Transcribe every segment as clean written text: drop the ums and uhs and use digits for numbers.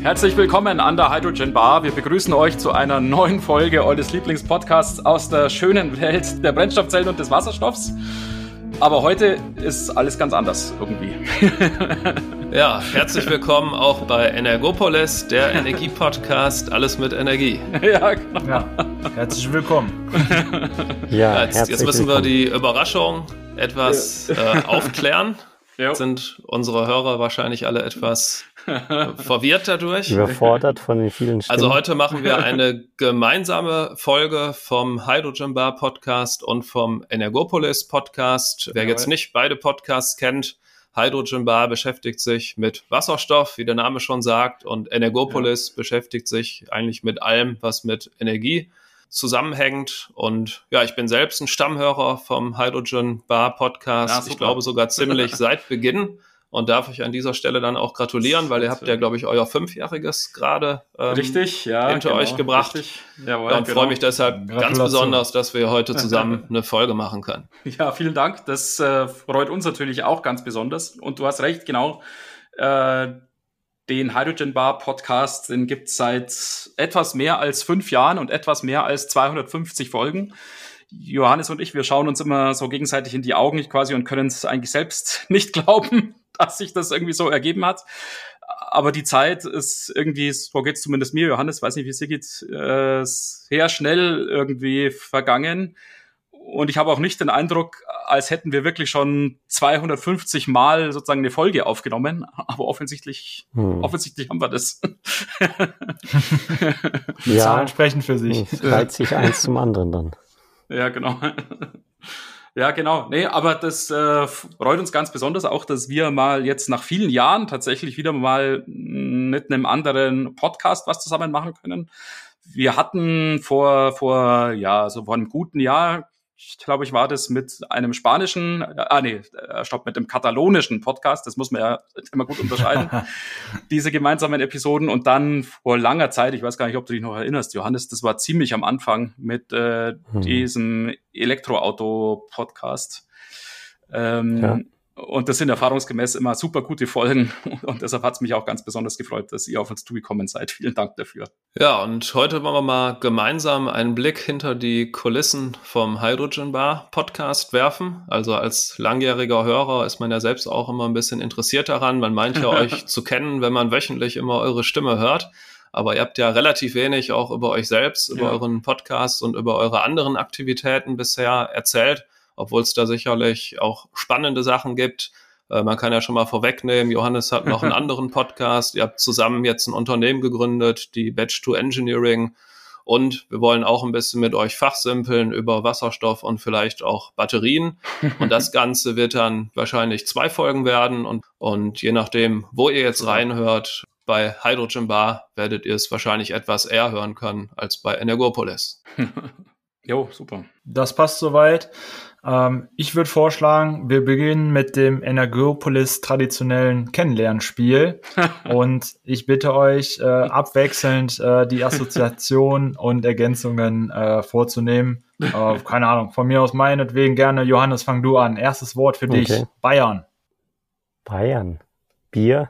Herzlich willkommen an der Hydrogen Bar. Wir begrüßen euch zu einer neuen Folge eures Lieblingspodcasts aus der schönen Welt der Brennstoffzellen und des Wasserstoffs. Aber heute ist alles ganz anders irgendwie. Ja, herzlich willkommen auch bei Energopolis, der Energiepodcast, alles mit Energie. Ja, genau. Ja, herzlich willkommen. Ja, jetzt müssen wir die Überraschung etwas aufklären. Ja. Jetzt sind unsere Hörer wahrscheinlich alle etwas verwirrt dadurch. Überfordert von den vielen Stimmen. Also heute machen wir eine gemeinsame Folge vom Hydrogen Bar Podcast und vom Energopolis Podcast. Wer jetzt nicht beide Podcasts kennt, Hydrogen Bar beschäftigt sich mit Wasserstoff, wie der Name schon sagt, und Energopolis beschäftigt sich eigentlich mit allem, was mit Energie zusammenhängt. Und ja, ich bin selbst ein Stammhörer vom Hydrogen Bar Podcast. Ja, ich glaube sogar ziemlich seit Beginn. Und darf ich an dieser Stelle dann auch gratulieren, weil ihr habt ja, glaube ich, euer 5-jähriges gerade hinter euch gebracht. Jawohl, und freue mich deshalb ganz besonders, dass wir heute zusammen eine Folge machen können. Ja, vielen Dank. Das freut uns natürlich auch ganz besonders. Und du hast recht, genau. Den Hydrogen Bar Podcast, den gibt's seit etwas mehr als 5 Jahren und etwas mehr als 250 Folgen. Johannes und ich, wir schauen uns immer so gegenseitig in die Augen quasi und können es eigentlich selbst nicht glauben, dass sich das irgendwie so ergeben hat. Aber die Zeit ist irgendwie, so geht's zumindest mir, Johannes, weiß nicht, wie es dir geht, sehr schnell irgendwie vergangen. Und ich habe auch nicht den Eindruck, als hätten wir wirklich schon 250 Mal sozusagen eine Folge aufgenommen. Aber offensichtlich haben wir das. Die Zahlen sprechen für sich. Es reiht sich eins zum anderen dann. Ja, genau. Ja, genau. Nee, aber das freut uns ganz besonders auch, dass wir mal jetzt nach vielen Jahren tatsächlich wieder mal mit einem anderen Podcast was zusammen machen können. Wir hatten vor einem guten Jahr, ich glaube, ich war das mit einem spanischen, mit dem katalonischen Podcast, das muss man ja immer gut unterscheiden, diese gemeinsamen Episoden. Und dann vor langer Zeit, ich weiß gar nicht, ob du dich noch erinnerst, Johannes, das war ziemlich am Anfang mit diesem Elektroauto-Podcast. Und das sind erfahrungsgemäß immer super gute Folgen. Und deshalb hat es mich auch ganz besonders gefreut, dass ihr auf uns zugekommen seid. Vielen Dank dafür. Ja, und heute wollen wir mal gemeinsam einen Blick hinter die Kulissen vom Hydrogen Bar Podcast werfen. Also als langjähriger Hörer ist man ja selbst auch immer ein bisschen interessiert daran. Man meint ja euch zu kennen, wenn man wöchentlich immer eure Stimme hört. Aber ihr habt ja relativ wenig auch über euch selbst, über euren Podcast und über eure anderen Aktivitäten bisher erzählt. Obwohl es da sicherlich auch spannende Sachen gibt. Man kann ja schon mal vorwegnehmen, Johannes hat noch einen anderen Podcast. Ihr habt zusammen jetzt ein Unternehmen gegründet, die Batch 2 Engineering. Und wir wollen auch ein bisschen mit euch fachsimpeln über Wasserstoff und vielleicht auch Batterien. Und das Ganze wird dann wahrscheinlich 2 Folgen werden. Und je nachdem, wo ihr jetzt reinhört, bei Hydrogen Bar werdet ihr es wahrscheinlich etwas eher hören können als bei Energopolis. Jo, super. Das passt soweit. Ich würde vorschlagen, wir beginnen mit dem Energopolis traditionellen Kennenlernspiel. Und ich bitte euch, abwechselnd die Assoziation und Ergänzungen vorzunehmen. Keine Ahnung, von mir aus meinetwegen gerne. Johannes, fang du an. Erstes Wort für dich. Bayern. Bayern. Bier.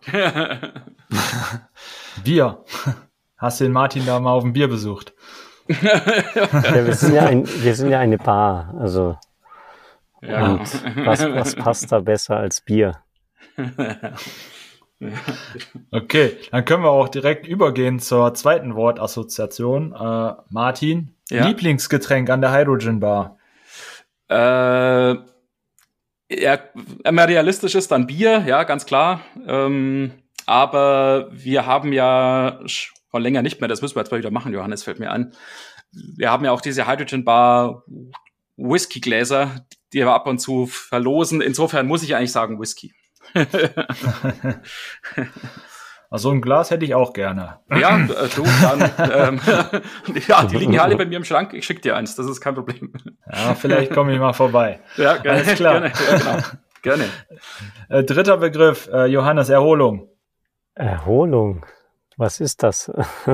Bier. Hast du den Martin da mal auf dem Bier besucht? Ja, wir sind ja eine Bar, also und was passt da besser als Bier? Okay, dann können wir auch direkt übergehen zur zweiten Wortassoziation. Martin, Lieblingsgetränk an der Hydrogen Bar? Ja, immer realistisch ist dann Bier, ja, ganz klar. Aber wir haben ja schon länger nicht mehr, das müssen wir jetzt mal wieder machen, Johannes, fällt mir ein. Wir haben ja auch diese Hydrogen Bar Whiskygläser, die wir ab und zu verlosen. Insofern muss ich eigentlich sagen Whisky. Also ein Glas hätte ich auch gerne. Ja, du, dann, die liegen ja alle bei mir im Schrank. Ich schicke dir eins, das ist kein Problem. Ja, vielleicht komme ich mal vorbei. Ja, gerne. Alles klar. Gerne, ja, genau. Gerne. Dritter Begriff, Johannes, Erholung. Erholung? Was ist das?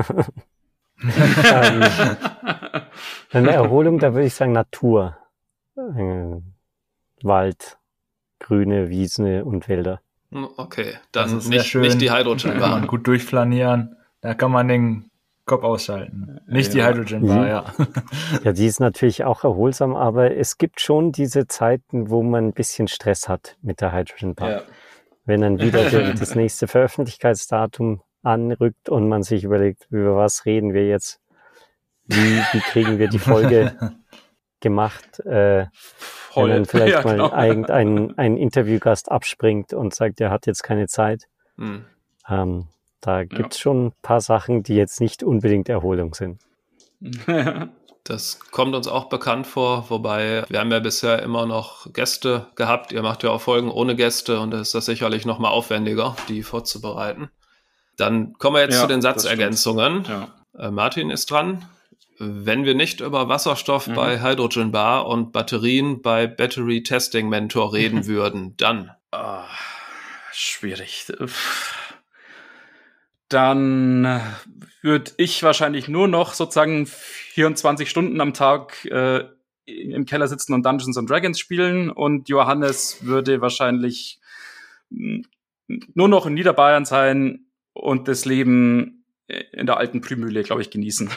Eine Erholung, da würde ich sagen Natur. Wald, grüne Wiesen und Wälder. Okay, dann nicht die Hydrogen Bar. Kann man gut durchflanieren. Da kann man den Kopf ausschalten. Nicht die Hydrogen Bar, ja. Ja, die ist natürlich auch erholsam, aber es gibt schon diese Zeiten, wo man ein bisschen Stress hat mit der Hydrogen Bar. Ja. Wenn dann wieder das nächste Veröffentlichkeitsdatum anrückt und man sich überlegt, über was reden wir jetzt, wie kriegen wir die Folge gemacht, wenn dann vielleicht mal ein Interviewgast abspringt und sagt, er hat jetzt keine Zeit. Da gibt's schon ein paar Sachen, die jetzt nicht unbedingt Erholung sind. Das kommt uns auch bekannt vor, wobei wir haben ja bisher immer noch Gäste gehabt. Ihr macht ja auch Folgen ohne Gäste und da ist das sicherlich noch mal aufwendiger, die vorzubereiten. Dann kommen wir jetzt zu den Satzergänzungen. Ja. Martin ist dran. Wenn wir nicht über Wasserstoff bei Hydrogen Bar und Batterien bei Battery Testing Mentor reden würden, dann? Schwierig. Dann würde ich wahrscheinlich nur noch sozusagen 24 Stunden am Tag im Keller sitzen und Dungeons & Dragons spielen und Johannes würde wahrscheinlich nur noch in Niederbayern sein und das Leben in der alten Prümühle, glaube ich, genießen.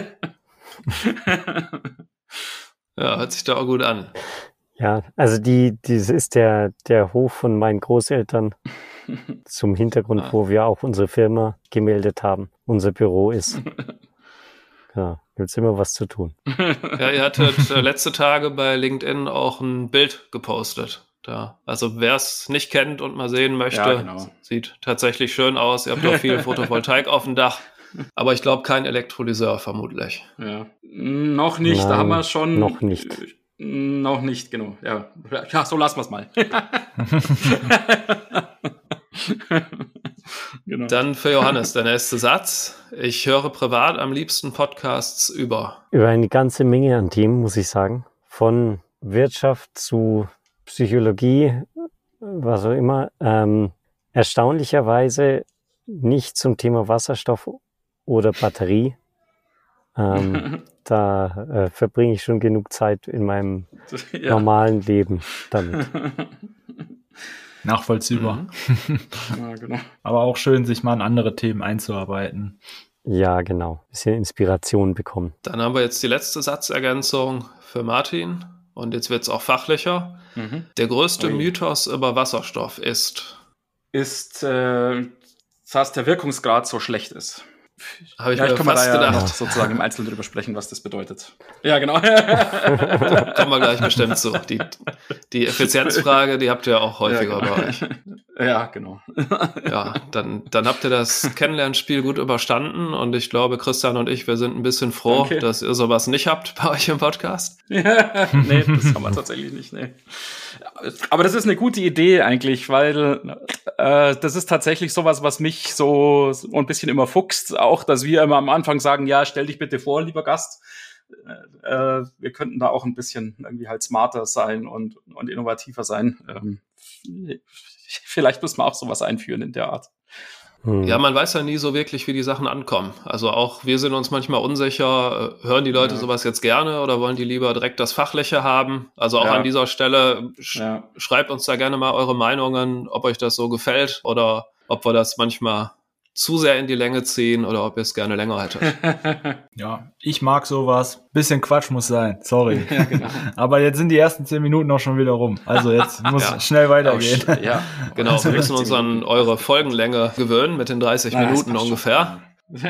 Ja, hört sich da auch gut an. Ja, also das ist der Hof von meinen Großeltern zum Hintergrund, wo wir auch unsere Firma gemeldet haben. Unser Büro ist. Ja, gibt's immer was zu tun. Ja, ihr hattet letzte Tage bei LinkedIn auch ein Bild gepostet. Da. Also wer es nicht kennt und mal sehen möchte, sieht tatsächlich schön aus. Ihr habt auch viel Photovoltaik auf dem Dach. Aber ich glaube, kein Elektrolyseur vermutlich. Ja. Noch nicht, da haben wir schon. Noch nicht. Noch nicht, genau. Ja, so lassen wir es mal. Genau. Dann für Johannes der nächste Satz. Ich höre privat am liebsten Podcasts über eine ganze Menge an Themen, muss ich sagen. Von Wirtschaft zu Psychologie, was auch immer. Erstaunlicherweise nicht zum Thema Wasserstoff oder Batterie. Da verbringe ich schon genug Zeit in meinem normalen Leben damit. Nachvollziehbar. Ja, genau. Aber auch schön, sich mal an andere Themen einzuarbeiten. Ja, genau. Ein bisschen Inspiration bekommen. Dann haben wir jetzt die letzte Satzergänzung für Martin. Und jetzt wird es auch fachlicher. Der größte Mythos über Wasserstoff ist, dass der Wirkungsgrad so schlecht ist. Habe ich mir fast gedacht. Sozusagen im Einzelnen drüber sprechen, was das bedeutet. Ja, genau. Da kommen wir gleich bestimmt zu. Die Effizienzfrage, die habt ihr auch häufiger bei euch. Ja, genau. Ja, dann habt ihr das Kennenlernspiel gut überstanden und ich glaube, Christian und ich, wir sind ein bisschen froh, dass ihr sowas nicht habt bei euch im Podcast. Nee, das haben wir tatsächlich nicht, nee. Aber das ist eine gute Idee eigentlich, weil das ist tatsächlich sowas, was mich so ein bisschen immer fuchst. Auch, dass wir immer am Anfang sagen, ja, stell dich bitte vor, lieber Gast. Wir könnten da auch ein bisschen irgendwie halt smarter sein und innovativer sein. Vielleicht müssen wir auch sowas einführen in der Art. Ja, man weiß ja nie so wirklich, wie die Sachen ankommen. Also auch wir sind uns manchmal unsicher, hören die Leute sowas jetzt gerne oder wollen die lieber direkt das Fachliche haben? Also auch an dieser Stelle, schreibt uns da gerne mal eure Meinungen, ob euch das so gefällt oder ob wir das manchmal zu sehr in die Länge ziehen oder ob ihr es gerne länger hättet. Ja, ich mag sowas. Bisschen Quatsch muss sein, sorry. Ja, genau. Aber jetzt sind die ersten 10 Minuten auch schon wieder rum. Also jetzt muss schnell weitergehen. Ja, genau. Wir müssen uns an eure Folgenlänge gewöhnen mit den 30 Minuten ungefähr.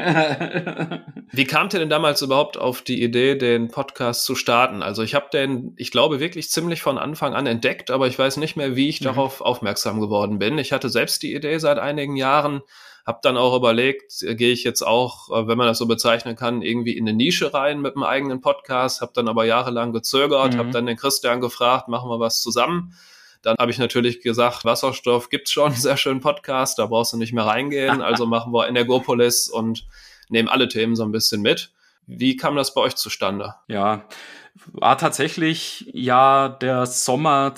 Wie kamt ihr denn damals überhaupt auf die Idee, den Podcast zu starten? Also ich habe den, ich glaube, wirklich ziemlich von Anfang an entdeckt, aber ich weiß nicht mehr, wie ich darauf aufmerksam geworden bin. Ich hatte selbst die Idee seit einigen Jahren, habe dann auch überlegt, gehe ich jetzt auch, wenn man das so bezeichnen kann, irgendwie in eine Nische rein mit einem eigenen Podcast, habe dann aber jahrelang gezögert, habe dann den Christian gefragt, machen wir was zusammen. Dann habe ich natürlich gesagt, Wasserstoff gibt's schon, sehr schönen Podcast, da brauchst du nicht mehr reingehen, also machen wir Energopolis und nehmen alle Themen so ein bisschen mit. Wie kam das bei euch zustande? Ja, war tatsächlich der Sommer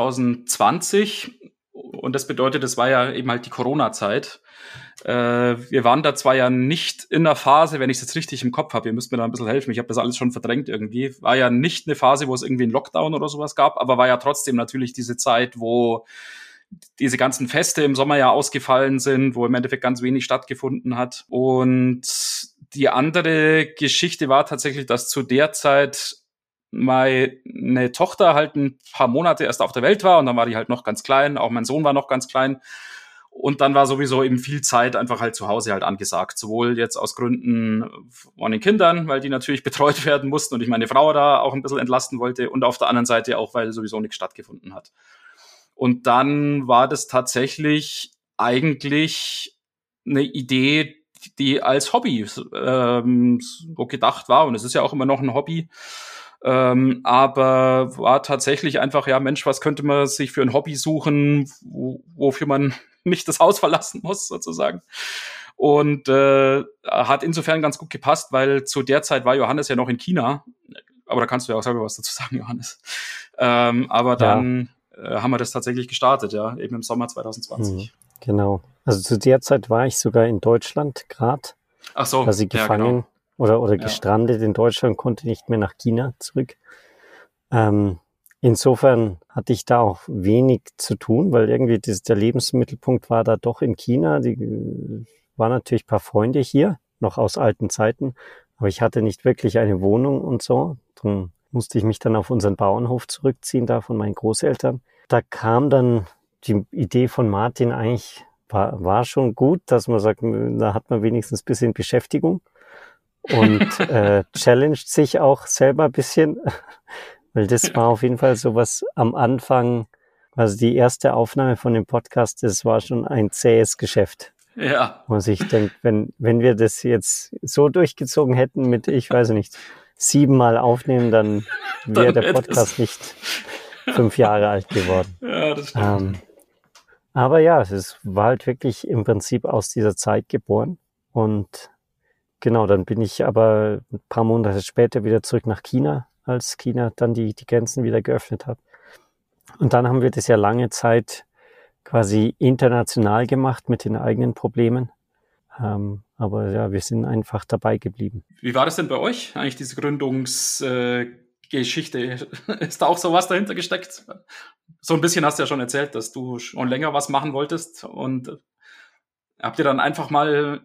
2020 und das bedeutet, es war ja eben halt die Corona-Zeit. Wir waren da zwar ja nicht in der Phase, wenn ich es jetzt richtig im Kopf habe, ihr müsst mir da ein bisschen helfen, ich habe das alles schon verdrängt irgendwie, war ja nicht eine Phase, wo es irgendwie einen Lockdown oder sowas gab, aber war ja trotzdem natürlich diese Zeit, wo diese ganzen Feste im Sommer ja ausgefallen sind, wo im Endeffekt ganz wenig stattgefunden hat. Und die andere Geschichte war tatsächlich, dass zu der Zeit meine Tochter halt ein paar Monate erst auf der Welt war und dann war die halt noch ganz klein, auch mein Sohn war noch ganz klein. Und dann war sowieso eben viel Zeit einfach halt zu Hause halt angesagt. Sowohl jetzt aus Gründen von den Kindern, weil die natürlich betreut werden mussten und ich meine Frau da auch ein bisschen entlasten wollte und auf der anderen Seite auch, weil sowieso nichts stattgefunden hat. Und dann war das tatsächlich eigentlich eine Idee, die als Hobby so gedacht war. Und es ist ja auch immer noch ein Hobby. Aber war tatsächlich einfach, ja Mensch, was könnte man sich für ein Hobby suchen, wofür man nicht das Haus verlassen muss, sozusagen. Und hat insofern ganz gut gepasst, weil zu der Zeit war Johannes ja noch in China. Aber da kannst du ja auch selber was dazu sagen, Johannes. Aber dann haben wir das tatsächlich gestartet, ja, eben im Sommer 2020. Genau. Also zu der Zeit war ich sogar in Deutschland gerade. Ach so, quasi gefangen oder gestrandet in Deutschland, konnte nicht mehr nach China zurück. Insofern hatte ich da auch wenig zu tun, weil irgendwie der Lebensmittelpunkt war da doch in China. Die waren natürlich ein paar Freunde hier, noch aus alten Zeiten, aber ich hatte nicht wirklich eine Wohnung und so. Darum musste ich mich dann auf unseren Bauernhof zurückziehen, da von meinen Großeltern. Da kam dann die Idee von Martin eigentlich, war schon gut, dass man sagt, da hat man wenigstens ein bisschen Beschäftigung und challenged sich auch selber ein bisschen, weil das war auf jeden Fall sowas am Anfang, also die erste Aufnahme von dem Podcast, das war schon ein zähes Geschäft. Ja. Muss ich denken, wenn wir das jetzt so durchgezogen hätten mit, ich weiß nicht, 7-mal aufnehmen, dann wäre der Podcast nicht 5 Jahre alt geworden. Ja, das stimmt. Aber ja, es war halt wirklich im Prinzip aus dieser Zeit geboren. Und genau, dann bin ich aber ein paar Monate später wieder zurück nach China, als China dann die Grenzen wieder geöffnet hat. Und dann haben wir das ja lange Zeit quasi international gemacht mit den eigenen Problemen. Aber ja, wir sind einfach dabei geblieben. Wie war das denn bei euch, eigentlich diese Gründungsgeschichte? Ist da auch sowas dahinter gesteckt? So ein bisschen hast du ja schon erzählt, dass du schon länger was machen wolltest. Und habt ihr dann einfach mal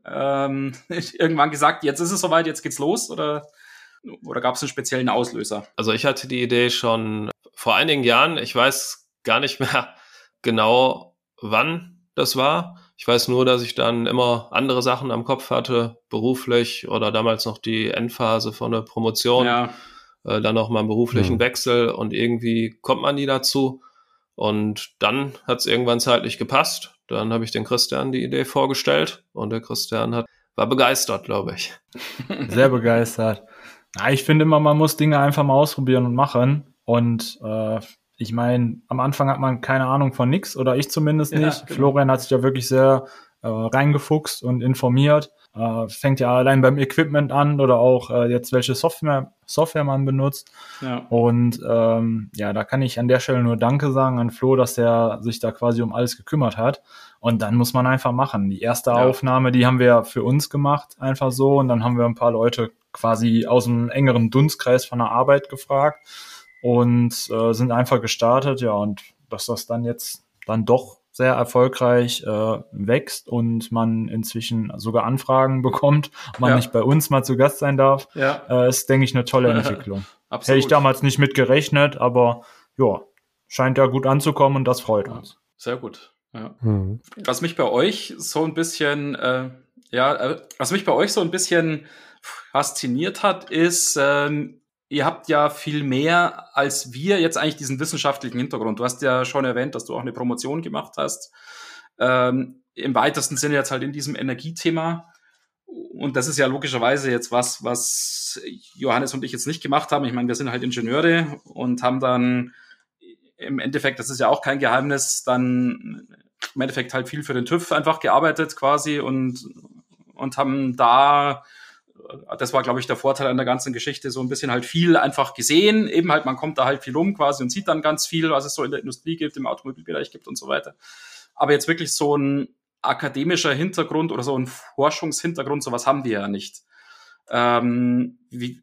irgendwann gesagt, jetzt ist es soweit, jetzt geht's los? Oder gab es einen speziellen Auslöser? Also ich hatte die Idee schon vor einigen Jahren. Ich weiß gar nicht mehr genau, wann das war. Ich weiß nur, dass ich dann immer andere Sachen am Kopf hatte, beruflich oder damals noch die Endphase von der Promotion. Ja. Dann noch mal einen beruflichen Wechsel und irgendwie kommt man nie dazu. Und dann hat es irgendwann zeitlich gepasst. Dann habe ich den Christian die Idee vorgestellt und der Christian war begeistert, glaube ich. Sehr begeistert. Na, ich finde immer, man muss Dinge einfach mal ausprobieren und machen. Und ich meine, am Anfang hat man keine Ahnung von nix, oder ich zumindest nicht. Ja, genau. Florian hat sich ja wirklich sehr reingefuchst und informiert. Fängt ja allein beim Equipment an oder auch jetzt welche Software man benutzt. Ja. Und da kann ich an der Stelle nur Danke sagen an Flo, dass er sich da quasi um alles gekümmert hat. Und dann muss man einfach machen. Die erste Aufnahme, die haben wir für uns gemacht, einfach so. Und dann haben wir ein paar Leute quasi aus einem engeren Dunstkreis von der Arbeit gefragt und sind einfach gestartet. Ja, und dass das dann jetzt dann doch sehr erfolgreich wächst und man inzwischen sogar Anfragen bekommt, man nicht bei uns mal zu Gast sein darf, ist, denke ich, eine tolle Entwicklung. Hätte ich damals nicht mit gerechnet, aber ja, scheint ja gut anzukommen und das freut uns. Sehr gut. Ja. Was mich bei euch so ein bisschen fasziniert hat, ist, ihr habt ja viel mehr als wir jetzt eigentlich diesen wissenschaftlichen Hintergrund. Du hast ja schon erwähnt, dass du auch eine Promotion gemacht hast. Im weitesten Sinne jetzt halt in diesem Energiethema. Und das ist ja logischerweise jetzt was Johannes und ich jetzt nicht gemacht haben. Ich meine, wir sind halt Ingenieure und haben dann im Endeffekt, das ist ja auch kein Geheimnis, dann im Endeffekt halt viel für den TÜV einfach gearbeitet quasi und haben da, das war, glaube ich, der Vorteil an der ganzen Geschichte, so ein bisschen halt viel einfach gesehen. Eben halt, man kommt da halt viel rum quasi und sieht dann ganz viel, was es so in der Industrie gibt, im Automobilbereich gibt und so weiter. Aber jetzt wirklich so ein akademischer Hintergrund oder so ein Forschungshintergrund, sowas haben wir ja nicht. Wie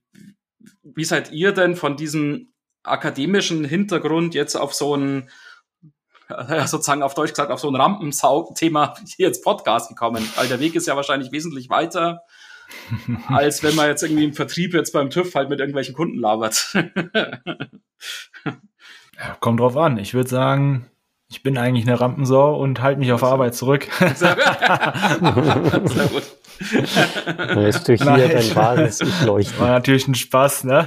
seid ihr denn von diesem akademischen Hintergrund jetzt auf so ein sozusagen auf Deutsch gesagt auf so ein Rampensau-Thema hier ins Podcast gekommen, weil der Weg ist ja wahrscheinlich wesentlich weiter, als wenn man jetzt irgendwie im Vertrieb jetzt beim TÜV halt mit irgendwelchen Kunden labert. Ja, kommt drauf an. Ich würde sagen, ich bin eigentlich eine Rampensau und halte mich auf Arbeit zurück. Sehr gut. Lässt du hier dein wahres Ich leuchten. War natürlich ein Spaß, ne?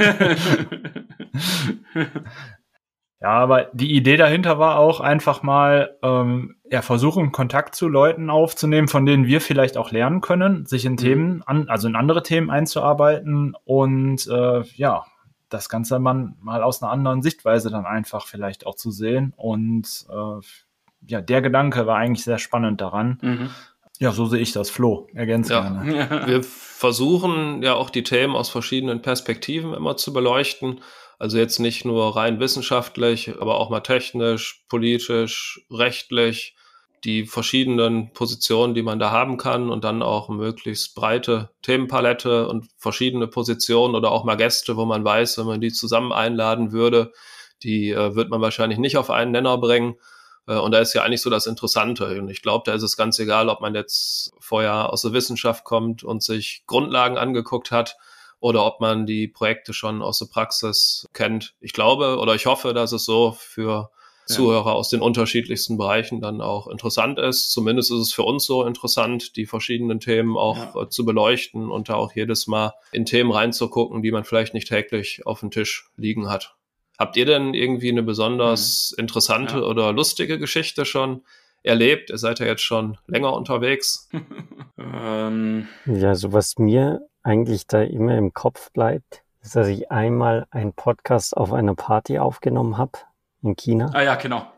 Ja, aber die Idee dahinter war auch einfach mal versuchen, Kontakt zu Leuten aufzunehmen, von denen wir vielleicht auch lernen können, sich in Themen, also in andere Themen einzuarbeiten und das Ganze mal aus einer anderen Sichtweise dann einfach vielleicht auch zu sehen. Und der Gedanke war eigentlich sehr spannend daran. Mhm. Ja, so sehe ich das. Flo, ergänze gerne. Wir versuchen ja auch die Themen aus verschiedenen Perspektiven immer zu beleuchten. Also jetzt nicht nur rein wissenschaftlich, aber auch mal technisch, politisch, rechtlich, die verschiedenen Positionen, die man da haben kann und dann auch möglichst breite Themenpalette und verschiedene Positionen oder auch mal Gäste, wo man weiß, wenn man die zusammen einladen würde, die wird man wahrscheinlich nicht auf einen Nenner bringen. Und da ist ja eigentlich so das Interessante. Und ich glaube, da ist es ganz egal, ob man jetzt vorher aus der Wissenschaft kommt und sich Grundlagen angeguckt hat oder ob man die Projekte schon aus der Praxis kennt. Ich glaube oder ich hoffe, dass es so für Zuhörer aus den unterschiedlichsten Bereichen dann auch interessant ist. Zumindest ist es für uns so interessant, die verschiedenen Themen auch zu beleuchten und da auch jedes Mal in Themen reinzugucken, die man vielleicht nicht täglich auf dem Tisch liegen hat. Habt ihr denn irgendwie eine besonders interessante oder lustige Geschichte schon erlebt? Ihr seid ja jetzt schon länger unterwegs. Ja, so was mir eigentlich da immer im Kopf bleibt, ist, dass ich einmal einen Podcast auf einer Party aufgenommen habe in China. Ah ja, genau.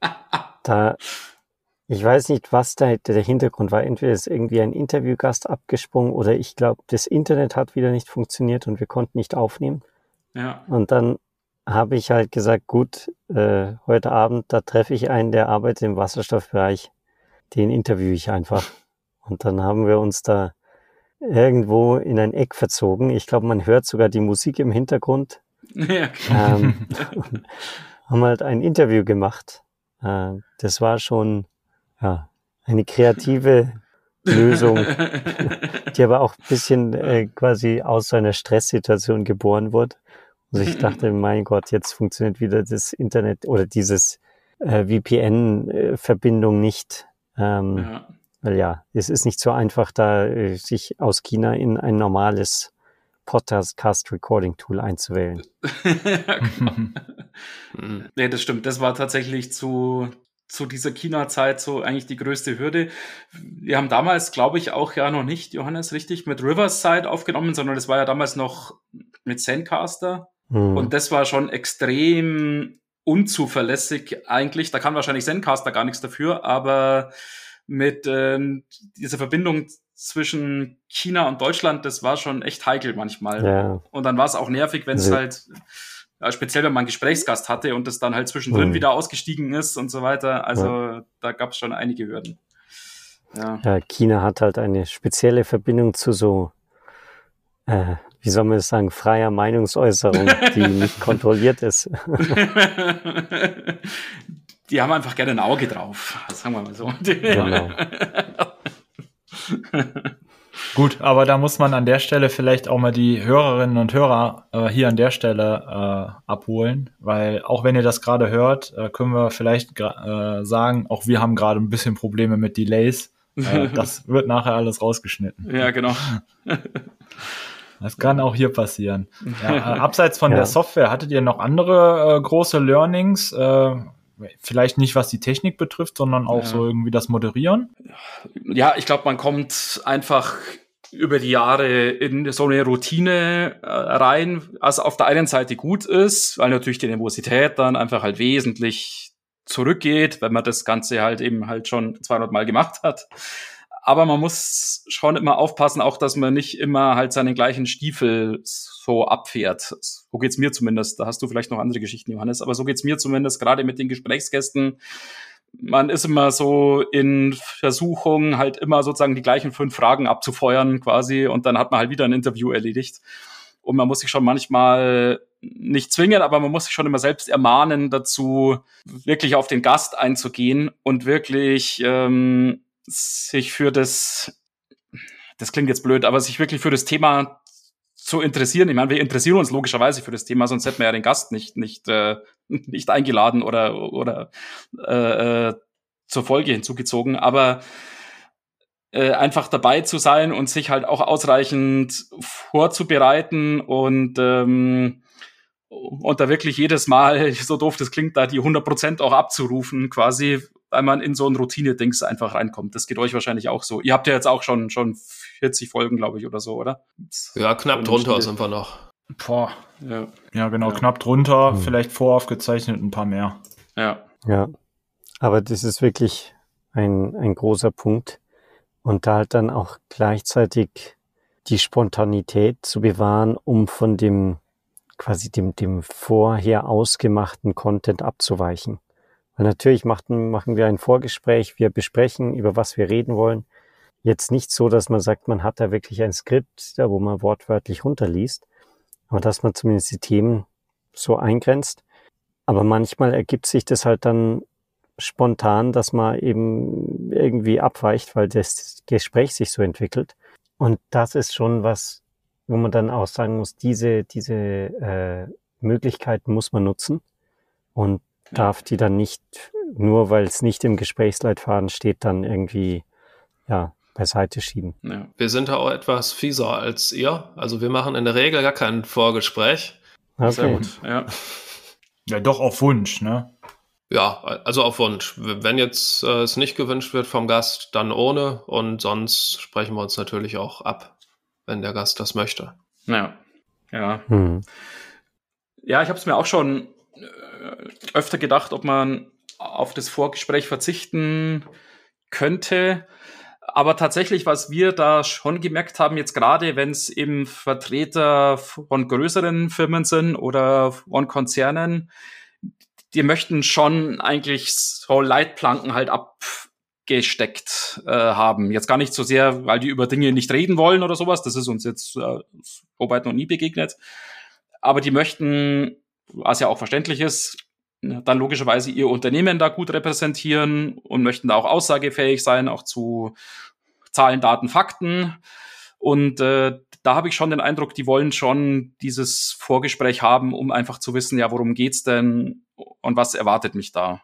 Ich weiß nicht, was da der Hintergrund war. Entweder ist irgendwie ein Interviewgast abgesprungen oder ich glaube, das Internet hat wieder nicht funktioniert und wir konnten nicht aufnehmen. Ja. Und dann habe ich halt gesagt, gut, heute Abend, da treffe ich einen, der arbeitet im Wasserstoffbereich. Den interviewe ich einfach. Und dann haben wir uns da irgendwo in ein Eck verzogen. Ich glaube, man hört sogar die Musik im Hintergrund. Ja. Haben halt ein Interview gemacht. Das war schon eine kreative Lösung, die aber auch ein bisschen quasi aus so einer Stresssituation geboren wurde. Also ich dachte, mein Gott, jetzt funktioniert wieder das Internet oder dieses VPN-Verbindung nicht. Weil es ist nicht so einfach, da sich aus China in ein normales Podcast-Recording-Tool einzuwählen. Nee, das stimmt. Das war tatsächlich zu dieser China-Zeit so eigentlich die größte Hürde. Wir haben damals, glaube ich, auch noch nicht, Johannes, richtig mit Riverside aufgenommen, sondern das war ja damals noch mit Zencaster. Und das war schon extrem unzuverlässig eigentlich. Da kann wahrscheinlich Zencaster gar nichts dafür, aber mit dieser Verbindung zwischen China und Deutschland, das war schon echt heikel manchmal. Ja. Und dann war es auch nervig, wenn es halt, speziell wenn man einen Gesprächsgast hatte und das dann halt zwischendrin wieder ausgestiegen ist und so weiter. Also da gab es schon einige Hürden. Ja, China hat halt eine spezielle Verbindung zu so wie soll man das sagen, freier Meinungsäußerung, die nicht kontrolliert ist. Die haben einfach gerne ein Auge drauf, sagen wir mal so. Genau. Gut, aber da muss man an der Stelle vielleicht auch mal die Hörerinnen und Hörer hier an der Stelle abholen, weil auch wenn ihr das gerade hört, können wir vielleicht sagen, auch wir haben gerade ein bisschen Probleme mit Delays. Das wird nachher alles rausgeschnitten. Ja, genau. Das kann auch hier passieren. Ja, abseits von der Software, hattet ihr noch andere große Learnings? Vielleicht nicht, was die Technik betrifft, sondern auch so irgendwie das Moderieren? Ja, ich glaube, man kommt einfach über die Jahre in so eine Routine rein, also auf der einen Seite gut ist, weil natürlich die Nervosität dann einfach halt wesentlich zurückgeht, wenn man das Ganze halt eben halt schon 200 Mal gemacht hat. Aber man muss schon immer aufpassen, auch dass man nicht immer halt seinen gleichen Stiefel so abfährt. So geht's mir zumindest. Da hast du vielleicht noch andere Geschichten, Johannes. Aber so geht's mir zumindest, gerade mit den Gesprächsgästen. Man ist immer so in Versuchung, halt immer sozusagen die gleichen 5 Fragen abzufeuern quasi. Und dann hat man halt wieder ein Interview erledigt. Und man muss sich schon manchmal nicht zwingen, aber man muss sich schon immer selbst ermahnen dazu, wirklich auf den Gast einzugehen und wirklich sich für das klingt jetzt blöd, aber sich wirklich für das Thema zu interessieren. Ich meine, wir interessieren uns logischerweise für das Thema, sonst hätten wir ja den Gast nicht eingeladen oder zur Folge hinzugezogen, aber einfach dabei zu sein und sich halt auch ausreichend vorzubereiten und da wirklich jedes Mal, so doof das klingt, da die 100% auch abzurufen quasi, weil man in so ein Routine-Dings einfach reinkommt. Das geht euch wahrscheinlich auch so. Ihr habt ja jetzt auch schon 40 Folgen, glaube ich, oder so, oder? Ja, knapp drunter sind wir noch. Boah. Ja, genau, knapp drunter, vielleicht voraufgezeichnet ein paar mehr. Ja. Aber das ist wirklich ein großer Punkt. Und da halt dann auch gleichzeitig die Spontanität zu bewahren, um von dem vorher ausgemachten Content abzuweichen. Weil natürlich machen wir ein Vorgespräch, wir besprechen, über was wir reden wollen. Jetzt nicht so, dass man sagt, man hat da wirklich ein Skript, wo man wortwörtlich runterliest, aber dass man zumindest die Themen so eingrenzt. Aber manchmal ergibt sich das halt dann spontan, dass man eben irgendwie abweicht, weil das Gespräch sich so entwickelt. Und das ist schon was, wo man dann auch sagen muss, diese Möglichkeiten muss man nutzen und darf die dann nicht, nur weil es nicht im Gesprächsleitfaden steht, dann irgendwie beiseite schieben. Ja. Wir sind da auch etwas fieser als ihr. Also wir machen in der Regel gar kein Vorgespräch. Okay. Sehr gut, ja. Ja, doch auf Wunsch, ne? Ja, also auf Wunsch. Wenn jetzt es nicht gewünscht wird vom Gast, dann ohne. Und sonst sprechen wir uns natürlich auch ab, wenn der Gast das möchte. Ja. Ja, ich habe es mir auch schon öfter gedacht, ob man auf das Vorgespräch verzichten könnte. Aber tatsächlich, was wir da schon gemerkt haben, jetzt gerade, wenn es eben Vertreter von größeren Firmen sind oder von Konzernen, die möchten schon eigentlich so Leitplanken halt abgesteckt haben. Jetzt gar nicht so sehr, weil die über Dinge nicht reden wollen oder sowas. Das ist uns jetzt so weit noch nie begegnet. Aber die möchten, was ja auch verständlich ist, dann logischerweise ihr Unternehmen da gut repräsentieren und möchten da auch aussagefähig sein, auch zu Zahlen, Daten, Fakten. Und da habe ich schon den Eindruck, die wollen schon dieses Vorgespräch haben, um einfach zu wissen, ja, worum geht's denn und was erwartet mich da.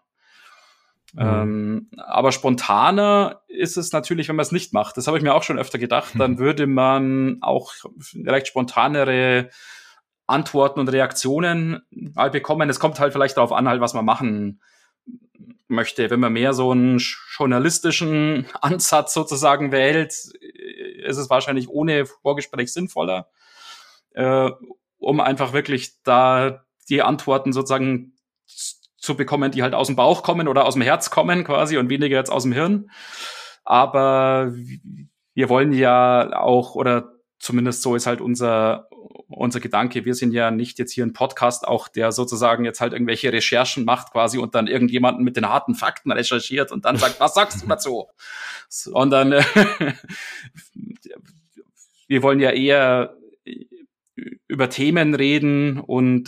Aber spontaner ist es natürlich, wenn man es nicht macht. Das habe ich mir auch schon öfter gedacht. Dann würde man auch recht spontanere Antworten und Reaktionen halt bekommen. Es kommt halt vielleicht darauf an, halt, was man machen möchte. Wenn man mehr so einen journalistischen Ansatz sozusagen wählt, ist es wahrscheinlich ohne Vorgespräch sinnvoller, um einfach wirklich da die Antworten sozusagen zu bekommen, die halt aus dem Bauch kommen oder aus dem Herz kommen quasi und weniger jetzt aus dem Hirn. Aber wir wollen ja auch, oder zumindest so ist halt unser Gedanke, wir sind ja nicht jetzt hier ein Podcast auch, der sozusagen jetzt halt irgendwelche Recherchen macht quasi und dann irgendjemanden mit den harten Fakten recherchiert und dann sagt, was sagst du dazu? Sondern wir wollen ja eher über Themen reden und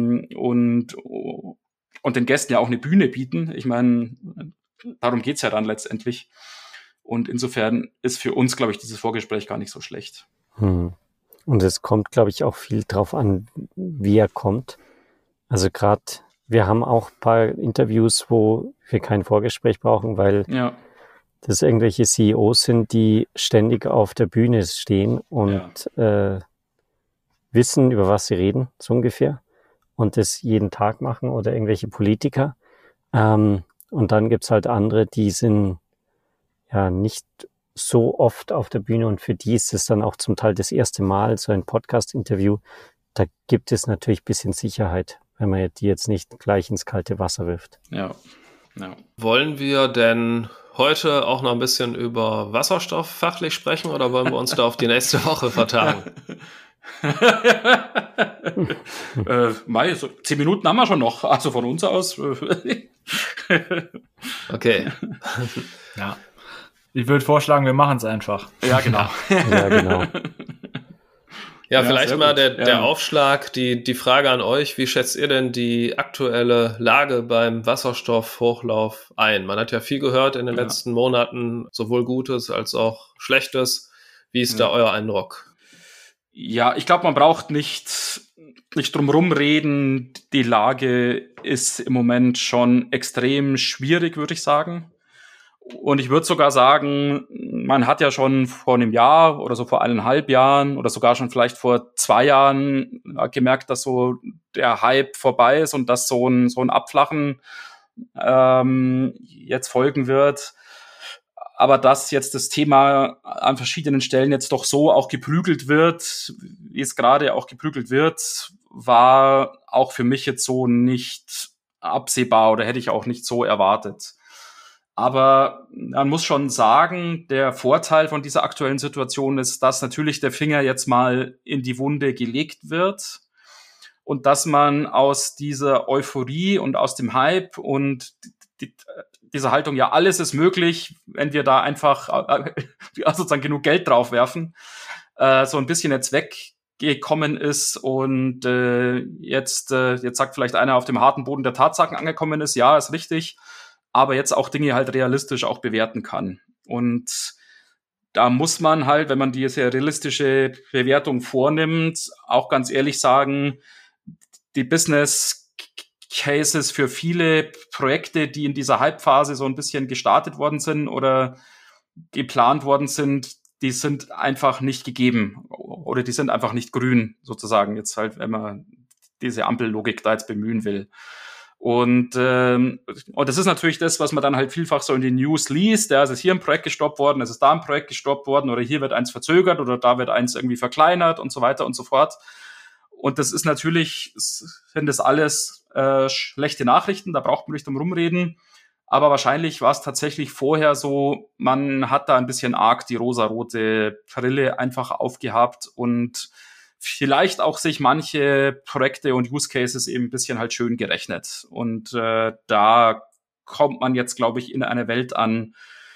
den Gästen ja auch eine Bühne bieten. Ich meine, darum geht's ja dann letztendlich. Und insofern ist für uns, glaube ich, dieses Vorgespräch gar nicht so schlecht. Und es kommt, glaube ich, auch viel drauf an, wie er kommt. Also gerade, wir haben auch ein paar Interviews, wo wir kein Vorgespräch brauchen, weil das irgendwelche CEOs sind, die ständig auf der Bühne stehen und wissen, über was sie reden, so ungefähr. Und das jeden Tag machen oder irgendwelche Politiker. Und dann gibt's halt andere, die sind nicht so oft auf der Bühne und für die ist es dann auch zum Teil das erste Mal so ein Podcast-Interview. Da gibt es natürlich ein bisschen Sicherheit, wenn man die jetzt nicht gleich ins kalte Wasser wirft. Ja. Wollen wir denn heute auch noch ein bisschen über Wasserstoff fachlich sprechen oder wollen wir uns da auf die nächste Woche vertagen? So 10 Minuten haben wir schon noch, also von uns aus. Okay. Ja. Ich würde vorschlagen, wir machen es einfach. Ja, genau. Ja, genau. Ja, vielleicht mal der Aufschlag, die Frage an euch, wie schätzt ihr denn die aktuelle Lage beim Wasserstoffhochlauf ein? Man hat ja viel gehört in den letzten Monaten, sowohl Gutes als auch Schlechtes. Wie ist da euer Eindruck? Ja, ich glaube, man braucht nicht drum reden. Die Lage ist im Moment schon extrem schwierig, würde ich sagen. Und ich würde sogar sagen, man hat ja schon vor einem Jahr oder so vor 1,5 Jahren oder sogar schon vielleicht vor 2 Jahren gemerkt, dass so der Hype vorbei ist und dass so ein Abflachen jetzt folgen wird. Aber dass jetzt das Thema an verschiedenen Stellen jetzt doch so auch geprügelt wird, wie es gerade auch geprügelt wird, war auch für mich jetzt so nicht absehbar oder hätte ich auch nicht so erwartet. Aber man muss schon sagen, der Vorteil von dieser aktuellen Situation ist, dass natürlich der Finger jetzt mal in die Wunde gelegt wird und dass man aus dieser Euphorie und aus dem Hype und diese Haltung, ja, alles ist möglich, wenn wir da einfach sozusagen genug Geld drauf werfen, so ein bisschen jetzt weggekommen ist und jetzt sagt vielleicht einer, auf dem harten Boden der Tatsachen angekommen ist, ja, ist richtig, aber jetzt auch Dinge halt realistisch auch bewerten kann. Und da muss man halt, wenn man diese realistische Bewertung vornimmt, auch ganz ehrlich sagen, die Business Cases für viele Projekte, die in dieser Hype-Phase so ein bisschen gestartet worden sind oder geplant worden sind, die sind einfach nicht gegeben oder die sind einfach nicht grün, sozusagen, jetzt halt, wenn man diese Ampellogik da jetzt bemühen will. Und das ist natürlich das, was man dann halt vielfach so in den News liest. Ja, es ist hier ein Projekt gestoppt worden, es ist da ein Projekt gestoppt worden oder hier wird eins verzögert oder da wird eins irgendwie verkleinert und so weiter und so fort. Und das ist natürlich, sind das alles schlechte Nachrichten, da braucht man nicht drum rumreden. Aber wahrscheinlich war es tatsächlich vorher so, man hat da ein bisschen arg die rosarote Brille einfach aufgehabt und vielleicht auch sich manche Projekte und Use Cases eben ein bisschen halt schön gerechnet. Und da kommt man jetzt, glaube ich, in eine Welt an,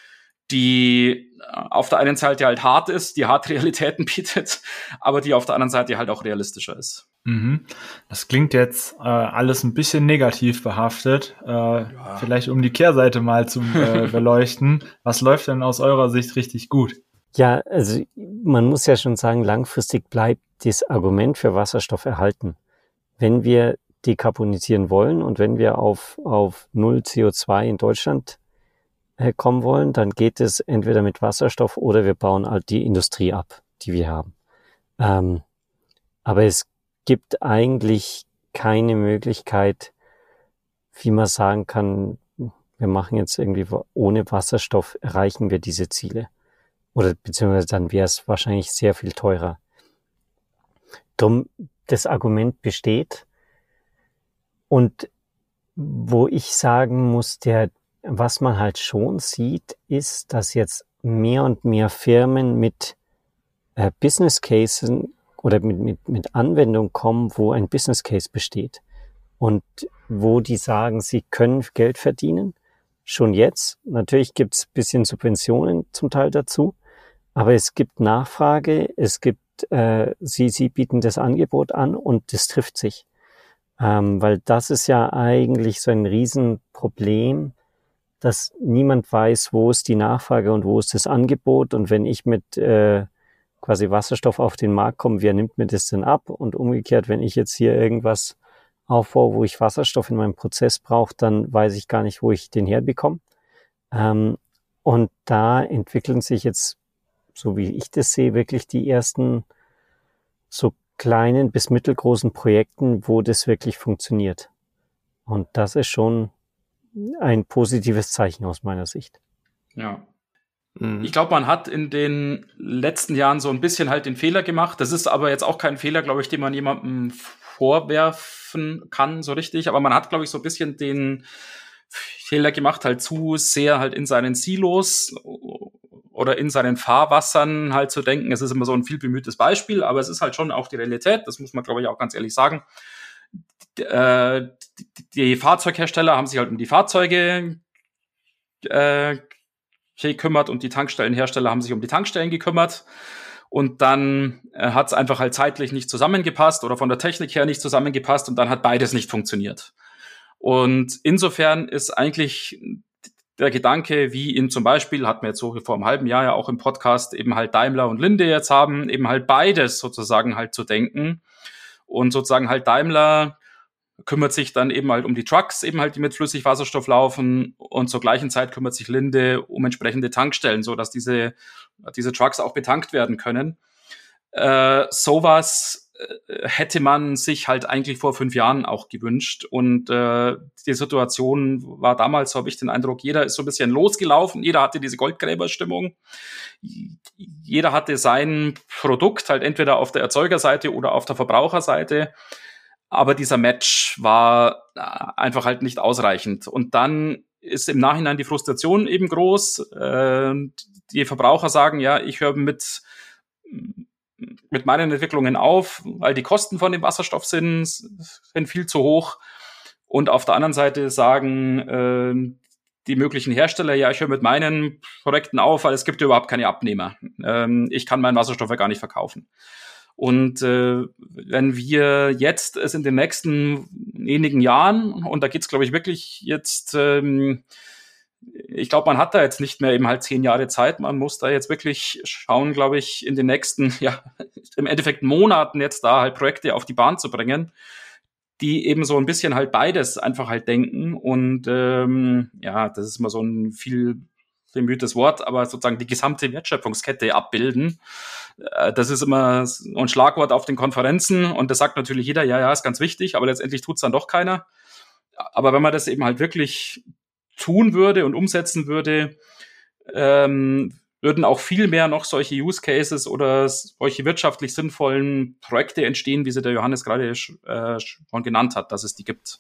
die auf der einen Seite halt hart ist, die harte Realitäten bietet, aber die auf der anderen Seite halt auch realistischer ist. Das klingt jetzt alles ein bisschen negativ behaftet. Vielleicht um die Kehrseite mal zu beleuchten. Was läuft denn aus eurer Sicht richtig gut? Ja, also man muss ja schon sagen, langfristig bleibt das Argument für Wasserstoff erhalten. Wenn wir dekarbonisieren wollen und wenn wir auf null CO2 in Deutschland kommen wollen, dann geht es entweder mit Wasserstoff oder wir bauen halt die Industrie ab, die wir haben. Aber es gibt eigentlich keine Möglichkeit, wie man sagen kann, wir machen jetzt irgendwie ohne Wasserstoff erreichen wir diese Ziele. Oder beziehungsweise dann wäre es wahrscheinlich sehr viel teurer. Drum, das Argument besteht. Und wo ich sagen muss, was man halt schon sieht, ist, dass jetzt mehr und mehr Firmen mit Business Cases oder mit Anwendungen kommen, wo ein Business Case besteht. Und wo die sagen, sie können Geld verdienen. Schon jetzt. Natürlich gibt es ein bisschen Subventionen zum Teil dazu. Aber es gibt Nachfrage, es gibt, sie bieten das Angebot an und das trifft sich. Weil das ist ja eigentlich so ein Riesenproblem, dass niemand weiß, wo ist die Nachfrage und wo ist das Angebot. Und wenn ich mit quasi Wasserstoff auf den Markt komme, wer nimmt mir das denn ab? Und umgekehrt, wenn ich jetzt hier irgendwas aufbaue, wo ich Wasserstoff in meinem Prozess brauche, dann weiß ich gar nicht, wo ich den herbekomme. Und da entwickeln sich jetzt, so wie ich das sehe, wirklich die ersten so kleinen bis mittelgroßen Projekten, wo das wirklich funktioniert. Und das ist schon ein positives Zeichen aus meiner Sicht. Ja. Ich glaube, man hat in den letzten Jahren so ein bisschen halt den Fehler gemacht. Das ist aber jetzt auch kein Fehler, glaube ich, den man jemandem vorwerfen kann, so richtig. Aber man hat, glaube ich, so ein bisschen den Fehler gemacht, halt zu sehr halt in seinen Silos oder in seinen Fahrwassern halt zu denken. Es ist immer so ein viel bemühtes Beispiel, aber es ist halt schon auch die Realität. Das muss man, glaube ich, auch ganz ehrlich sagen. Die Fahrzeughersteller haben sich halt um die Fahrzeuge gekümmert und die Tankstellenhersteller haben sich um die Tankstellen gekümmert. Und dann hat es einfach halt zeitlich nicht zusammengepasst oder von der Technik her nicht zusammengepasst und dann hat beides nicht funktioniert. Und insofern ist eigentlich der Gedanke, wie ihn zum Beispiel, hatten wir jetzt so vor einem halben Jahr ja auch im Podcast, eben halt Daimler und Linde jetzt haben, eben halt beides sozusagen halt zu denken. Und sozusagen halt Daimler kümmert sich dann eben halt um die Trucks, eben halt, die mit Flüssigwasserstoff laufen, und zur gleichen Zeit kümmert sich Linde um entsprechende Tankstellen, so dass diese Trucks auch betankt werden können. Sowas hätte man sich halt eigentlich vor 5 Jahren auch gewünscht. Und die Situation war damals, so habe ich den Eindruck, jeder ist so ein bisschen losgelaufen, jeder hatte diese Goldgräberstimmung, jeder hatte sein Produkt halt entweder auf der Erzeugerseite oder auf der Verbraucherseite, aber dieser Match war einfach halt nicht ausreichend. Und dann ist im Nachhinein die Frustration eben groß. Die Verbraucher sagen, ja, ich höre mit meinen Entwicklungen auf, weil die Kosten von dem Wasserstoff sind viel zu hoch. Und auf der anderen Seite sagen die möglichen Hersteller, ja, ich höre mit meinen Projekten auf, weil es gibt überhaupt keine Abnehmer. Ich kann meinen Wasserstoff ja gar nicht verkaufen. Und wenn wir jetzt es in den nächsten wenigen Jahren, und da geht's, glaube ich, wirklich jetzt, ich glaube, man hat da jetzt nicht mehr eben halt 10 Jahre Zeit, man muss da jetzt wirklich schauen, glaube ich, in den nächsten, ja, im Endeffekt Monaten jetzt da halt Projekte auf die Bahn zu bringen, die eben so ein bisschen halt beides einfach halt denken. Und ja, das ist immer so ein viel bemühtes Wort, aber sozusagen die gesamte Wertschöpfungskette abbilden. Das ist immer ein Schlagwort auf den Konferenzen und das sagt natürlich jeder, ja, ist ganz wichtig, aber letztendlich tut's dann doch keiner. Aber wenn man das eben halt wirklich tun würde und umsetzen würde, würden auch viel mehr noch solche Use Cases oder solche wirtschaftlich sinnvollen Projekte entstehen, wie sie der Johannes gerade schon genannt hat, dass es die gibt.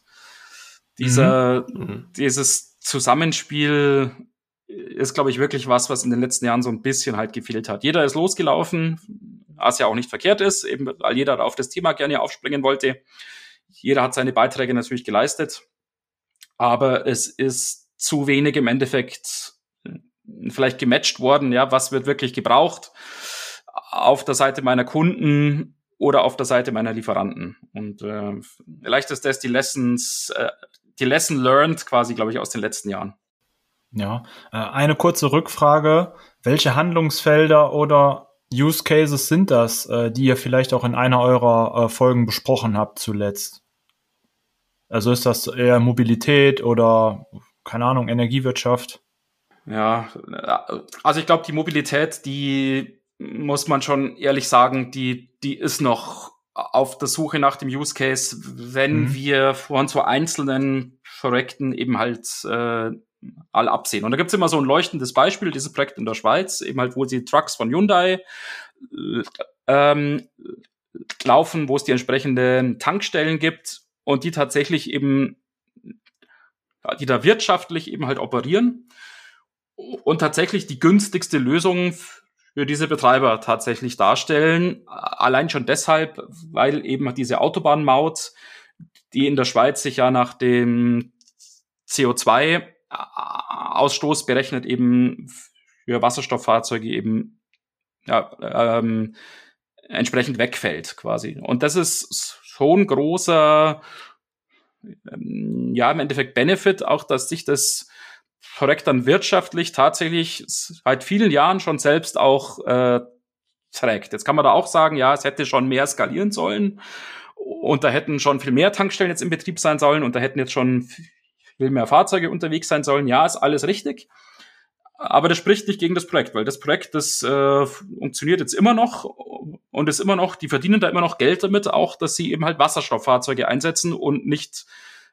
Dieses Zusammenspiel ist, glaube ich, wirklich was in den letzten Jahren so ein bisschen halt gefehlt hat. Jeder ist losgelaufen, was ja auch nicht verkehrt ist, eben weil jeder auf das Thema gerne aufspringen wollte. Jeder hat seine Beiträge natürlich geleistet, aber es ist zu wenig im Endeffekt vielleicht gematcht worden, ja, was wird wirklich gebraucht auf der Seite meiner Kunden oder auf der Seite meiner Lieferanten. Und vielleicht ist das die Lesson learned quasi, glaube ich, aus den letzten Jahren. Ja, eine kurze Rückfrage. Welche Handlungsfelder oder Use Cases sind das, die ihr vielleicht auch in einer eurer Folgen besprochen habt zuletzt? Also ist das eher Mobilität oder, keine Ahnung, Energiewirtschaft? Ja, also ich glaube, die Mobilität, die muss man schon ehrlich sagen, die ist noch auf der Suche nach dem Use Case, wenn wir von so einzelnen Projekten eben halt alle absehen. Und da gibt's immer so ein leuchtendes Beispiel, dieses Projekt in der Schweiz, eben halt, wo die Trucks von Hyundai laufen, wo es die entsprechenden Tankstellen gibt und die tatsächlich eben, die da wirtschaftlich eben halt operieren und tatsächlich die günstigste Lösung für diese Betreiber tatsächlich darstellen. Allein schon deshalb, weil eben diese Autobahnmaut, die in der Schweiz sich ja nach dem CO2-Ausstoß berechnet, eben für Wasserstofffahrzeuge eben entsprechend wegfällt quasi. Und das ist so ein großer, im Endeffekt Benefit, auch dass sich das Projekt dann wirtschaftlich tatsächlich seit vielen Jahren schon selbst auch trägt. Jetzt kann man da auch sagen, ja, es hätte schon mehr skalieren sollen und da hätten schon viel mehr Tankstellen jetzt in Betrieb sein sollen und da hätten jetzt schon viel mehr Fahrzeuge unterwegs sein sollen. Ja, ist alles richtig. Aber das spricht nicht gegen das Projekt, weil das Projekt, das funktioniert jetzt immer noch und ist immer noch, die verdienen da immer noch Geld damit, auch, dass sie eben halt Wasserstofffahrzeuge einsetzen und nicht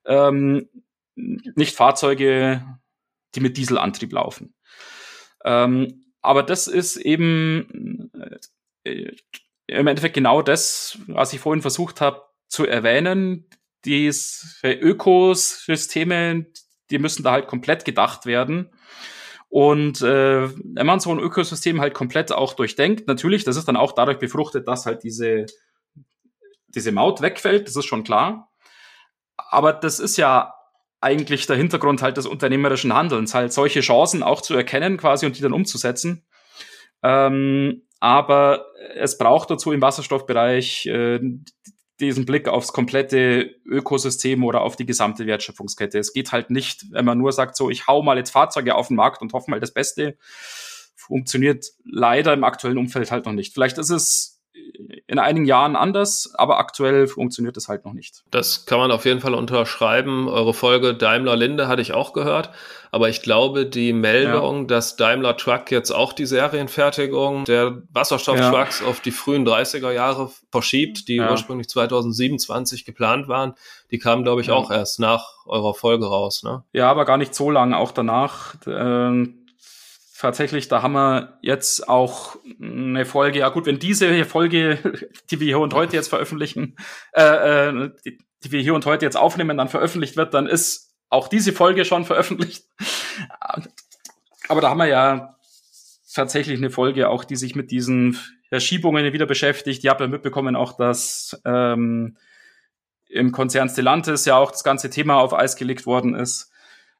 Fahrzeuge, die mit Dieselantrieb laufen. Aber das ist eben im Endeffekt genau das, was ich vorhin versucht habe zu erwähnen. Diese Ökosysteme, die müssen da halt komplett gedacht werden. Und wenn man so ein Ökosystem halt komplett auch durchdenkt, natürlich, das ist dann auch dadurch befruchtet, dass halt diese Maut wegfällt, das ist schon klar. Aber das ist ja eigentlich der Hintergrund halt des unternehmerischen Handelns, halt solche Chancen auch zu erkennen quasi und die dann umzusetzen. aber es braucht dazu im Wasserstoffbereich diesen Blick aufs komplette Ökosystem oder auf die gesamte Wertschöpfungskette. Es geht halt nicht, wenn man nur sagt, so, ich hau mal jetzt Fahrzeuge auf den Markt und hoffe mal das Beste. Funktioniert leider im aktuellen Umfeld halt noch nicht. Vielleicht ist es in einigen Jahren anders, aber aktuell funktioniert es halt noch nicht. Das kann man auf jeden Fall unterschreiben. Eure Folge Daimler-Linde hatte ich auch gehört, aber ich glaube, die Meldung, dass Daimler Truck jetzt auch die Serienfertigung der Wasserstofftrucks auf die frühen 30er Jahre verschiebt, die ursprünglich 2027 geplant waren, die kam, glaube ich, auch erst nach eurer Folge raus, ne? Ja, aber gar nicht so lange, auch danach. Tatsächlich, da haben wir jetzt auch eine Folge, ja gut, wenn diese Folge, die wir hier und heute jetzt veröffentlichen, die wir hier und heute jetzt aufnehmen, dann veröffentlicht wird, dann ist auch diese Folge schon veröffentlicht. Aber da haben wir ja tatsächlich eine Folge auch, die sich mit diesen Verschiebungen wieder beschäftigt. Ihr habt ja mitbekommen auch, dass im Konzern Stellantis ja auch das ganze Thema auf Eis gelegt worden ist.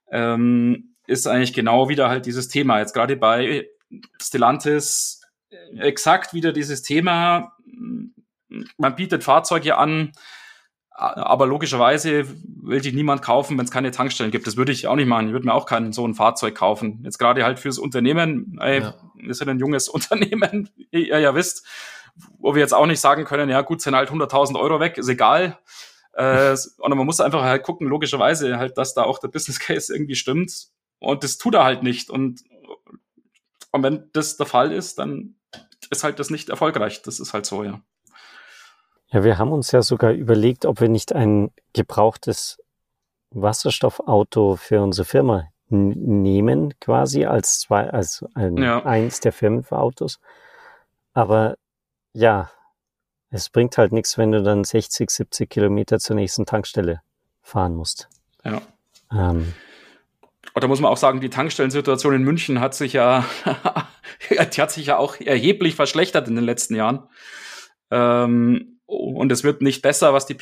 Ist eigentlich genau wieder halt dieses Thema. Jetzt gerade bei Stellantis exakt wieder dieses Thema. Man bietet Fahrzeuge an, aber logischerweise will sich niemand kaufen, wenn es keine Tankstellen gibt. Das würde ich auch nicht machen. Ich würde mir auch kein so ein Fahrzeug kaufen. Jetzt gerade halt fürs Unternehmen. Wir sind ein junges Unternehmen, wie ihr ja wisst, wo wir jetzt auch nicht sagen können, ja gut, sind halt 100.000 Euro weg, ist egal. Und man muss einfach halt gucken, logischerweise halt, dass da auch der Business Case irgendwie stimmt. Und das tut er halt nicht. Und wenn das der Fall ist, dann ist halt das nicht erfolgreich. Das ist halt so, ja. Ja, wir haben uns ja sogar überlegt, ob wir nicht ein gebrauchtes Wasserstoffauto für unsere Firma nehmen, quasi als eins der Firmenautos. Aber ja, es bringt halt nichts, wenn du dann 60, 70 Kilometer zur nächsten Tankstelle fahren musst. Ja. Und da muss man auch sagen, die Tankstellensituation in München hat sich ja auch erheblich verschlechtert in den letzten Jahren. Und es wird nicht besser, was die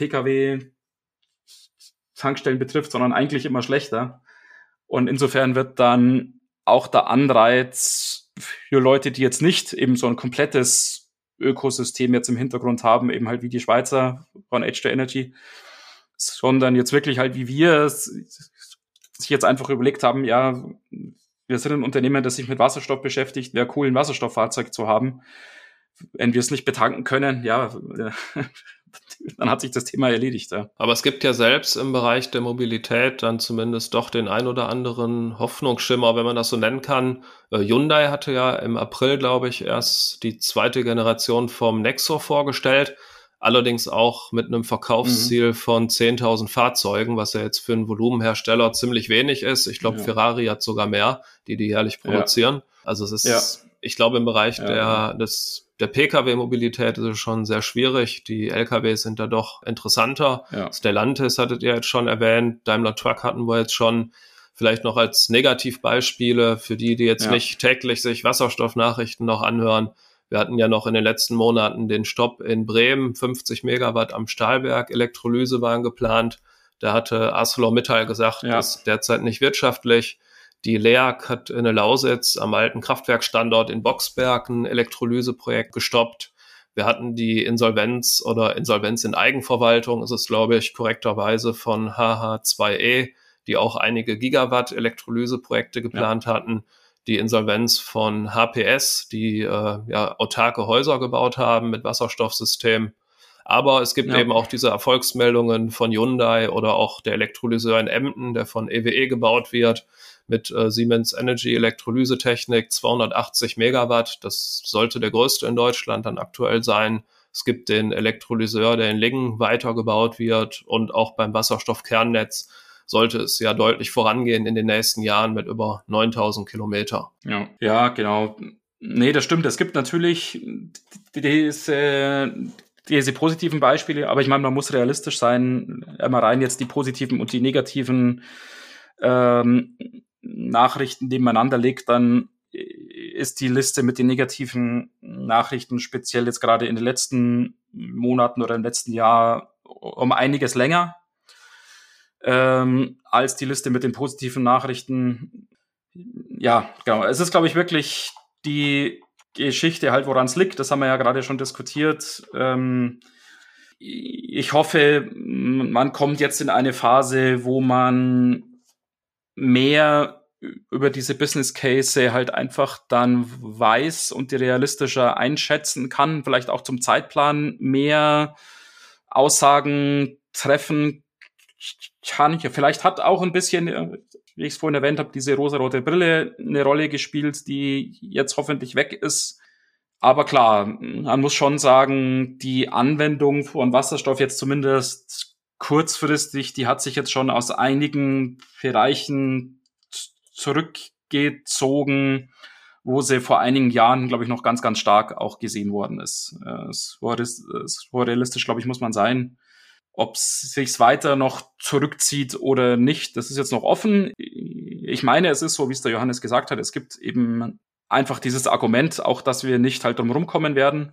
Pkw-Tankstellen betrifft, sondern eigentlich immer schlechter. Und insofern wird dann auch der Anreiz für Leute, die jetzt nicht eben so ein komplettes Ökosystem jetzt im Hintergrund haben, eben halt wie die Schweizer von H2Energy, sondern jetzt wirklich halt wie wir sich jetzt einfach überlegt haben, ja, wir sind ein Unternehmen, das sich mit Wasserstoff beschäftigt, wäre cool, ein Wasserstofffahrzeug zu haben. Wenn wir es nicht betanken können, ja, dann hat sich das Thema erledigt. Ja. Aber es gibt ja selbst im Bereich der Mobilität dann zumindest doch den ein oder anderen Hoffnungsschimmer, wenn man das so nennen kann. Hyundai hatte ja im April, glaube ich, erst die zweite Generation vom Nexo vorgestellt. Allerdings auch mit einem Verkaufsziel von 10.000 Fahrzeugen, was ja jetzt für einen Volumenhersteller ziemlich wenig ist. Ich glaube, Ferrari hat sogar mehr, die jährlich produzieren. Ja. Also es ist, ich glaube, im Bereich der Pkw-Mobilität ist es schon sehr schwierig. Die LKWs sind da doch interessanter. Ja. Stellantis hattet ihr jetzt schon erwähnt. Daimler Truck hatten wir jetzt schon. Vielleicht noch als Negativbeispiele für die jetzt nicht täglich sich Wasserstoffnachrichten noch anhören. Wir hatten ja noch in den letzten Monaten den Stopp in Bremen, 50 Megawatt am Stahlwerk, Elektrolyse waren geplant. Da hatte ArcelorMittal gesagt, das ist derzeit nicht wirtschaftlich. Die LEAG hat in der Lausitz am alten Kraftwerkstandort in Boxberg ein Elektrolyseprojekt gestoppt. Wir hatten die Insolvenz in Eigenverwaltung, ist es, glaube ich, korrekterweise von HH2E, die auch einige Gigawatt Elektrolyseprojekte geplant hatten. Die Insolvenz von HPS, die autarke Häuser gebaut haben mit Wasserstoffsystem. Aber es gibt eben auch diese Erfolgsmeldungen von Hyundai oder auch der Elektrolyseur in Emden, der von EWE gebaut wird, mit Siemens Energy Elektrolysetechnik, 280 Megawatt. Das sollte der größte in Deutschland dann aktuell sein. Es gibt den Elektrolyseur, der in Lingen weitergebaut wird, und auch beim Wasserstoffkernnetz sollte es ja deutlich vorangehen in den nächsten Jahren mit über 9.000 Kilometer. Ja, genau. Nee, das stimmt. Es gibt natürlich diese positiven Beispiele, aber ich meine, man muss realistisch sein, einmal rein jetzt die positiven und die negativen Nachrichten nebeneinander legt, dann ist die Liste mit den negativen Nachrichten speziell jetzt gerade in den letzten Monaten oder im letzten Jahr um einiges länger als die Liste mit den positiven Nachrichten. Ja, genau. Es ist, glaube ich, wirklich die Geschichte halt, woran es liegt. Das haben wir ja gerade schon diskutiert. Ich hoffe, man kommt jetzt in eine Phase, wo man mehr über diese Business Case halt einfach dann weiß und die realistischer einschätzen kann, vielleicht auch zum Zeitplan mehr Aussagen treffen kann. Vielleicht hat auch ein bisschen, wie ich es vorhin erwähnt habe, diese rosarote Brille eine Rolle gespielt, die jetzt hoffentlich weg ist. Aber klar, man muss schon sagen, die Anwendung von Wasserstoff jetzt zumindest kurzfristig, die hat sich jetzt schon aus einigen Bereichen zurückgezogen, wo sie vor einigen Jahren, glaube ich, noch ganz, ganz stark auch gesehen worden ist. So realistisch, glaube ich, muss man sein. Ob es sich weiter noch zurückzieht oder nicht, das ist jetzt noch offen. Ich meine, es ist so, wie es der Johannes gesagt hat, es gibt eben einfach dieses Argument, auch dass wir nicht halt drum rumkommen werden.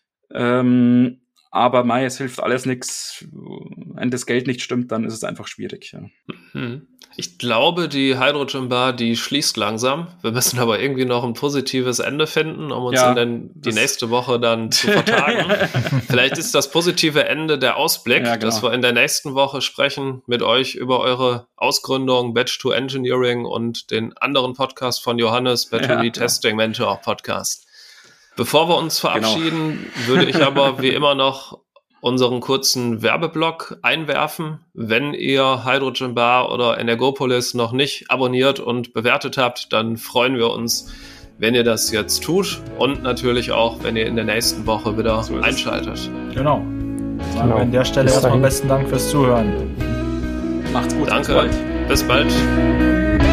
Aber es hilft alles nichts. Wenn das Geld nicht stimmt, dann ist es einfach schwierig. Ja. Ich glaube, die Hydrogen Bar, die schließt langsam. Wir müssen aber irgendwie noch ein positives Ende finden, um uns die nächste Woche dann zu vertagen. Vielleicht ist das positive Ende der Ausblick, dass wir in der nächsten Woche sprechen mit euch über eure Ausgründung, Batch 2 Engineering und den anderen Podcast von Johannes, Battery Testing Mentor Podcast. Bevor wir uns verabschieden, würde ich aber wie immer noch unseren kurzen Werbeblock einwerfen. Wenn ihr Hydrogen Bar oder Energopolis noch nicht abonniert und bewertet habt, dann freuen wir uns, wenn ihr das jetzt tut und natürlich auch, wenn ihr in der nächsten Woche wieder einschaltet. Genau. Sagen wir an der Stelle erstmal besten Dank fürs Zuhören. Macht's gut. Danke. Bis bald.